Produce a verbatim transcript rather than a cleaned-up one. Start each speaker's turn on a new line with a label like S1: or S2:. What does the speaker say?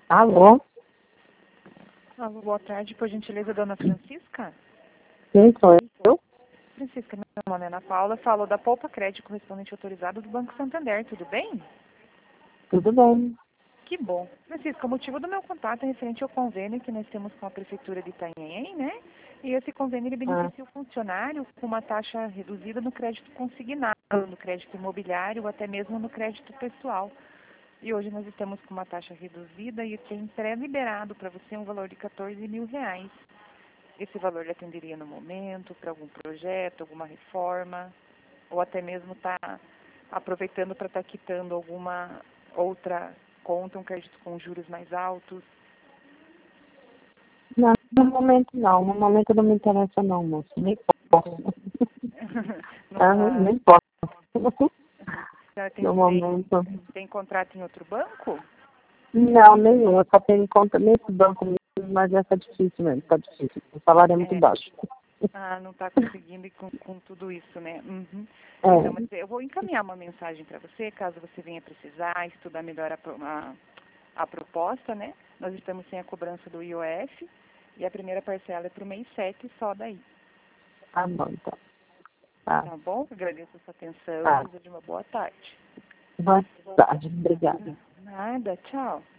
S1: Alô?
S2: Alô, boa tarde, por gentileza, dona Francisca?
S1: Sim, sou eu.
S2: Francisca, meu nome é Ana Paula, falo da Poupa Crédito, correspondente autorizado do Banco Santander, tudo bem?
S1: Tudo bem.
S2: Que bom. Francisca, o motivo do meu contato é referente ao convênio que nós temos com a Prefeitura de Itanhaém, né? E esse convênio ele
S1: Ah,
S2: beneficia o funcionário com uma taxa reduzida no crédito consignado, no crédito imobiliário ou até mesmo no crédito pessoal. E hoje nós estamos com uma taxa reduzida e tem pré-liberado para você um valor de quatorze mil reais. Esse valor lhe atenderia no momento, para algum projeto, alguma reforma, ou até mesmo está aproveitando para estar quitando alguma outra conta, um crédito com juros mais altos.
S1: não, no momento não. No momento não me interessa não, moço. Nem posso.
S2: Não
S1: Ah,
S2: tá,
S1: nem posso.
S2: já tem,
S1: No
S2: tem,
S1: momento.
S2: tem contrato em outro banco?
S1: Não, nenhum. Eu só tenho conta nesse banco mesmo, mas essa é difícil mesmo. Tá difícil. O salário é muito
S2: É.
S1: baixo.
S2: Ah, não está conseguindo ir com, com tudo isso, né? Uhum. Então, mas
S1: É.
S2: eu vou encaminhar uma mensagem para você, caso você venha precisar estudar melhor a, pro- a, a proposta, né? Nós estamos sem a cobrança do I O F e a primeira parcela é para o mês sete só daí.
S1: Tá bom, então. Tá.
S2: Tá bom? Agradeço a sua atenção e
S1: Tá.
S2: desejo uma boa tarde.
S1: Boa tarde. Obrigada.
S2: Nada, tchau.